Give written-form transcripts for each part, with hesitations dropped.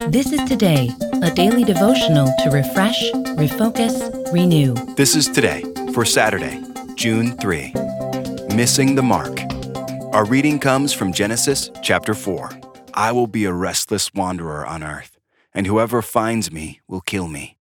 This is Today, a daily devotional to refresh, refocus, renew. This is Today for Saturday, June 3. Missing the Mark. Our reading comes from Genesis chapter 4. I will be a restless wanderer on earth, and whoever finds me will kill me.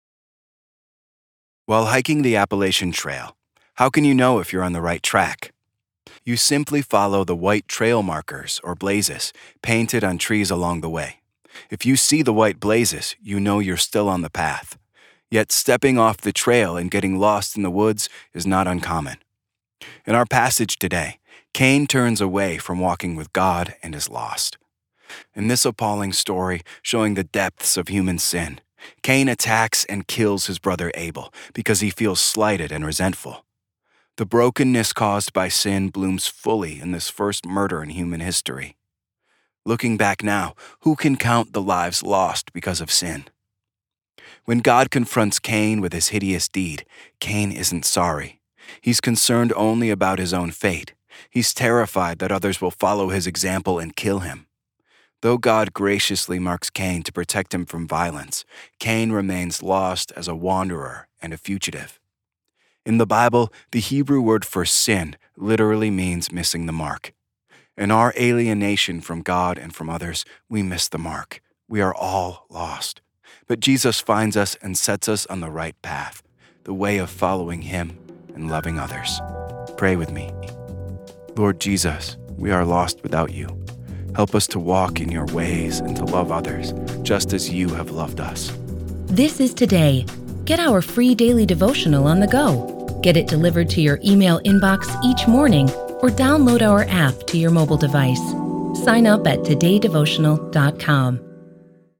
While hiking the Appalachian Trail, how can you know if you're on the right track? You simply follow the white trail markers or blazes painted on trees along the way. If you see the white blazes, you know you're still on the path. Yet stepping off the trail and getting lost in the woods is not uncommon. In our passage today, Cain turns away from walking with God and is lost. In this appalling story showing the depths of human sin, Cain attacks and kills his brother Abel because he feels slighted and resentful. The brokenness caused by sin blooms fully in this first murder in human history. Looking back now, who can count the lives lost because of sin? When God confronts Cain with his hideous deed, Cain isn't sorry. He's concerned only about his own fate. He's terrified that others will follow his example and kill him. Though God graciously marks Cain to protect him from violence, Cain remains lost as a wanderer and a fugitive. In the Bible, the Hebrew word for sin literally means missing the mark. In our alienation from God and from others, we miss the mark. We are all lost. But Jesus finds us and sets us on the right path, the way of following Him and loving others. Pray with me. Lord Jesus, we are lost without You. Help us to walk in Your ways and to love others, just as You have loved us. This is Today. Get our free daily devotional on the go. Get it delivered to your email inbox each morning or download our app to your mobile device. Sign up at todaydevotional.com.